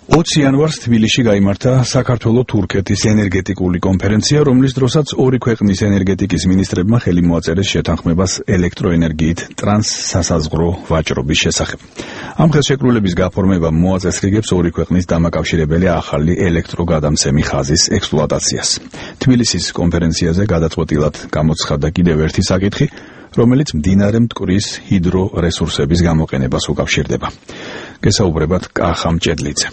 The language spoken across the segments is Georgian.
20 იანვარს თბილისში გაიმართა საქართველო-თურქეთის ენერგეტიკული კონფერენცია, რომლის დროსაც ორი ქვეყნის ენერგეტიკის მინისტრებმა ხელი მოაწერეს შეთანხმებას ელექტროენერგიით ტრანსსასაზღვრო ვაჭრობის შესახებ. Ამ ხელშეკრულების გაფორმება მოაწესრიგებს ორი ქვეყნის დამაკავშირებელი ახალი ელექტროგადამცემი ხაზის ექსპლუატაციას. თბილისის კონფერენციაზე გადაწყვეტილად გამოცხადდა კიდევ ერთი საკითხი, რომელიც მდინარე მტკვრის ჰიდრორესურსების გამოყენებას უკავშირდება. გესაუბრებათ კახა მჭედლიძე.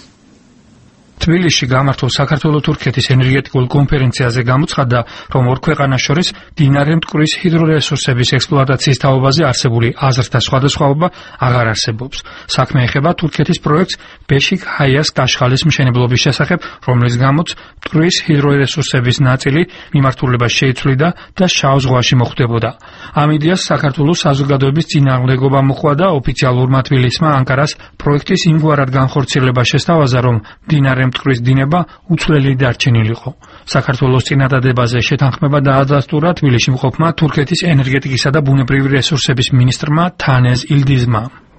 თბილისში გამართულ საქართველო-თურქეთის ენერგეტიკულ კონფერენციაზე გამოცხადდა, რომ ორ ქვეყანას შორის მდინარე მტკვრის ჰიდრორესურსების ექსპლუატაციის თაობაზე არსებული აზრთა სხვადასხვაობა აღარ არსებობს. საქმე ეხება თურქეთის პროექტს ბეშიქ-ჰაიას კაშხალის მშენებლობის შესახებ, რომლის გამოც მტკვრის ჰიდრორესურსების ნაწილი მიმართულებას შეიცვლიდა და შავ ზღვაში მოხვდებოდა. ამ იდეას საქართველოს საზოგადოების წინააღმდეგობა მოჰყვა და ოფიციალურმა თბილისმა ანკარას პროექტის იმგვარად განხორციელება შესთავაზა, რომ მდინარე მტკვრის დინება უცვლელი დარჩენილიყო. საქართველოს წინადადებაზე შეთანხმება დაადასტურა თბილისში მყოფმა თურქეთის ენერგეტიკისა და ბუნებრივი რესურსების მინისტრმა Tanez Ildizma.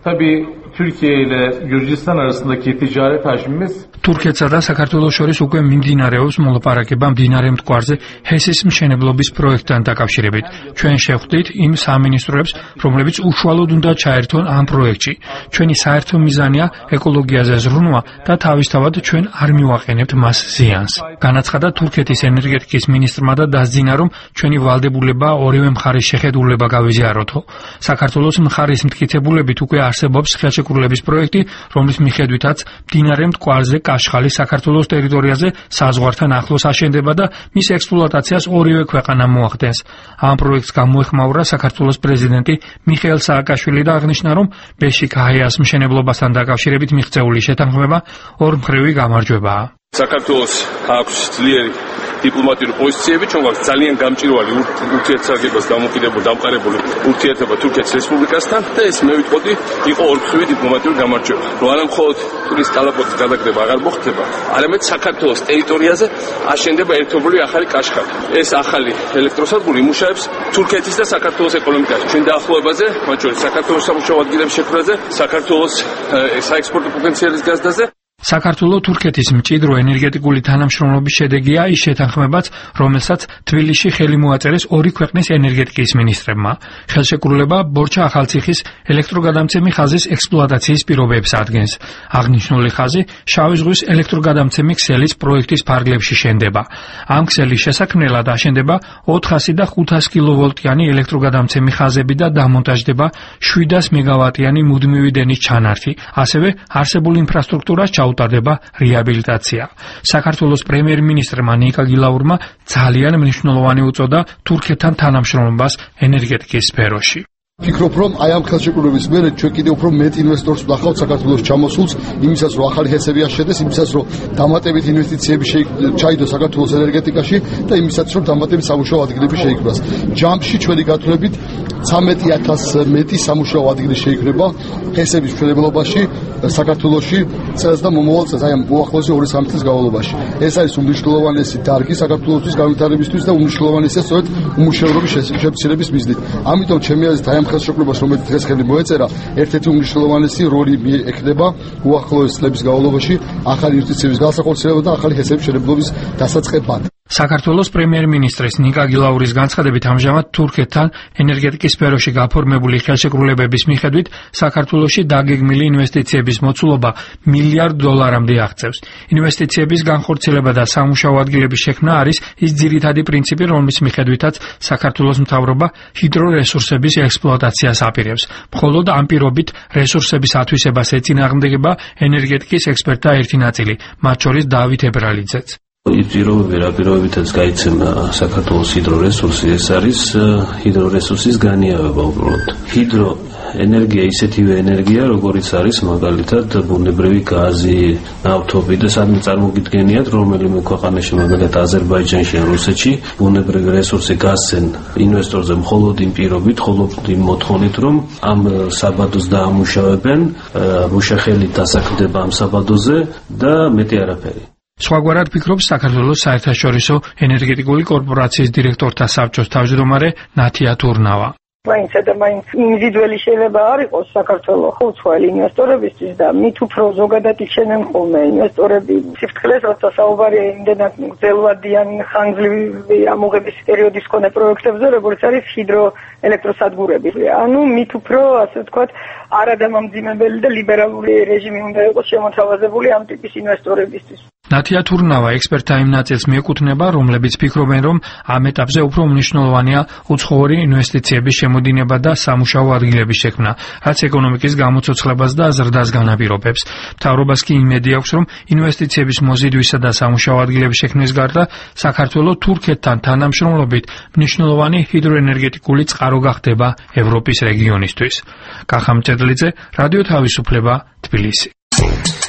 Türkiye ile Gürcistan arasındaki ticaret hacmimiz თურქეთსა და საქართველოს შორის უკვე მიმდინარეობს მოლაპარაკება მდინარე მტკვარზე ჰესის მშენებლობის პროექტთან დაკავშირებით. ჩვენ შევხვდით იმ სამინისტროებს, რომლებიც უშუალოდ უნდა ჩაერთონ ამ პროექტში. ჩვენი საერთო მიზანია ეკოლოგიაზე ზრუნვა და თავისთავად ჩვენ არ მივაყენებთ მას ზიანს. განაცხადა თურქეთის ენერგეტიკის მინისტრმა და დასძინა, რომ ჩვენი ვალდებულება ორივე მხარის შეხედულება გავიზიაროთო. საქართველოს მხარის მტკიცებულებით უკვე არსებობს ხელშეკრულების პროექტი, რომლის მიხედვითაც მდინარე მტკვარზე კაშხალი საქართველოს ტერიტორიაზე საზღვართან ახლოს აშენდება და მის ექსპლუატაციას ორივე ქვეყანა მოახდენს. ამ პროექტს გამოეხმაურა საქართველოს პრეზიდენტი მიხეილ სააკაშვილი და აღნიშნა, რომ ბეშიქ-ჰაიას მშენებლობასთან დაკავშირებით მიღწეული შეთანხმება ორმხრივი გამარჯვებაა. საქართველოს აქვს ძლიერი დიპლომატიური პოზიციები, ჩვენ გვაქვს ძალიან გამჭვირვალე ურთიერთსარგებლობას დამოკიდებული დამყარებული ურთიერთობა თურქეთის რესპუბლიკასთან და ეს მე ვიტყოდი იყო ორმხრივი დიპლომატიური გამარჯვება. რომ არა მხოლოდ ტურის კალაპოტის გადაგდება აღარ მოხდება, არამედ საქართველოს ტერიტორიაზე აშენდება ერთობლივი ახალი კაშხალი. ეს ახალი ელექტროსადგური იმუშავებს თურქეთის და საქართველოს ეკონომიკაში. ჩვენ დაახლოებაზე, მათ შორის საქართველოს სამუშაო ადგილების შექმნაზე, საქართველოს საექსპორტო პოტენციალის გაზრდაზე საქართველო-თურქეთის მჭიდრო ენერგეტიკული თანამშრომლობის შედეგია ის შეთანხმებაც, რომელსაც თბილისში ხელი მოაწერეს ორი ქვეყნის ენერგეტიკის მინისტრებმა. ხელშეკრულება ბორჩა ახალციხის ელექტროგადამცემი ხაზის ექსპლუატაციის პირობებს ადგენს. აღნიშნული ხაზი შავი ზღვის ელექტროგადამცემი ქსელის პროექტის ფარგლებში შენდება. ამ ქსელის შესაქმნელად აშენდება 400 და 500 კილოვოლტიანი ელექტროგადამცემი ხაზები და დამონტაჟდება 700 მეგავატიანი მუდმივი დენის ჩანართი. ასევე არსებული ინფრასტრუქტურას ჩაუტარდება რეაბილიტაცია. საქართველოს პრემიერ-მინისტრმა ნიკა გილაურმა ძალიან მნიშვნელოვანი უწოდა თურქეთთან თანამშრომლობას ენერგეტიკის სფეროში. Ფიქრობ, რომ აი ამ ხელშეკრულების მერე ჩვენ კიდევ უფრო მეტ ინვესტორს ვნახავთ საქართველოს ჩამოსულს, იმისას რომ ახალი ჰესები აშენდეს, იმისას რომ დამატებით ინვესტიციები ჩაიდოს საქართველოს ენერგეტიკაში და იმისას რომ დამატებით სამუშაო ადგილები შეიქმნას. ჯამში ჩვენი გათვლებით 13,000 მეტი სამუშაო ადგილი შეიქმნება ჰესების მშენებლობაში საქართველოში წელს და მომავალ წელს, აი ამ უახლოესი 2-3 წლის განმავლობაში. ეს არის უმნიშვნელოვანესი დარგი საქართველოსთვის განვითარებისთვის და უმნიშვნელოვანესია სწორედ უმუშევრობის შეფასების მიზნით. ამიტომ ჩემი აზრით აი ამ ხელშეკრულებას, რომელიც დღეს ხელი მოეწერა, ერთ-ერთი უმნიშვნელოვანესი როლი ექნება უახლოეს წლების განმავლობაში ახალი ინვესტიციების განსახორციელებად და ახალი ჰესების მშენებლობის დასაწყებად. საქართველოს პრემიერ-მინისტრის ნიკა გილაურის განცხადებით ამჟამად თურქეთთან ენერგეტიკის სფეროში გაფორმებული ხელშეკრულებების მიხედვით საქართველოში დაგეგმილი ინვესტიციების მოცულობა $1 მილიარდამდე აღწევს. ინვესტიციების განხორციელება და სამუშაო ადგილების შექმნა არის ის ძირითადი პრინციპი, რომლის მიხედვითაც საქართველოს მთავრობა ჰიდრორესურსების ექსპლუატაციას აპირებს. მხოლოდ ამ პირობით რესურსების ათვისებას ეწინააღმდეგება ენერგეტიკის ექსპერტთა ერთი ნაწილი, მათ შორის დავით ებრალიძეც. ის პირობები, რა პირობებითაც გაიცემა საქართველოს ჰიდრორესურსი, ეს არის ჰიდრორესურსის განიავება უბრალოდ. ჰიდროენერგია ისეთივე ენერგია, როგორიც არის მაგალითად ბუნებრივი გაზი, ნავთობი და სადმე წარმოგიდგენიათ, რომელიმე ქვეყანაში, მაგალითად აზერბაიჯანში ან რუსეთში, ბუნებრივი რესურსი გასცენ ინვესტორზე მხოლოდ იმ პირობით, მხოლოდ იმ მოთხოვნით, რომ ამ საბადოს დაამუშავებენ, მუშახელით დასაქმდება ამ საბადოზე და მეტი არაფერი. სხვაგვარად ფიქრობს საქართველოს საერთაშორისო ენერგეტიკული კორპორაციის დირექტორთა საბჭოს თავმჯდომარე ნათია თურნავა. მაინც და მაინც ინდივიდუალი შეიძლება არ იყოს საქართველოს ხო უცხოელი ინვესტორებისთვის და მით უფრო ზოგადად იჩენენ ხოლმე ინვესტორები სიფრთხილეს როცა საუბარია იმდენად გრძელვადიან ხანგრძლივი ამოღების პერიოდის მქონე პროექტებზე როგორც არის ჰიდროელექტროსადგურები. ანუ მით უფრო ასე ვთქვათ არადამამძიმებელი და ლიბერალური რეჟიმი უნდა იყოს შემოთავაზებული ამ ტიპის ინვესტორებისთვის. ნათია თურნავა ექსპერტთა იმ ნაწილს მიეკუთვნება, რომლებიც ფიქრობენ, რომ ამ ეტაპზე უფრო მნიშვნელოვანია უცხოური ინვესტიციების შემოდინება და სამუშაო ადგილების შექმნა, რაც ეკონომიკის გამოცოცხლებას და ზრდას განაპირობებს. მთავრობას კი იმედი აქვს, რომ ინვესტიციების მოზიდვისა და სამუშაო ადგილების შექმნის გარდა საქართველოს თურქეთთან თანამშრომლობით მნიშვნელოვანი ჰიდროენერგეტიკული წყარო გახდება ევროპის რეგიონისთვის. კახა მჭედლიძე, რადიო თავისუფლება, თბილისი.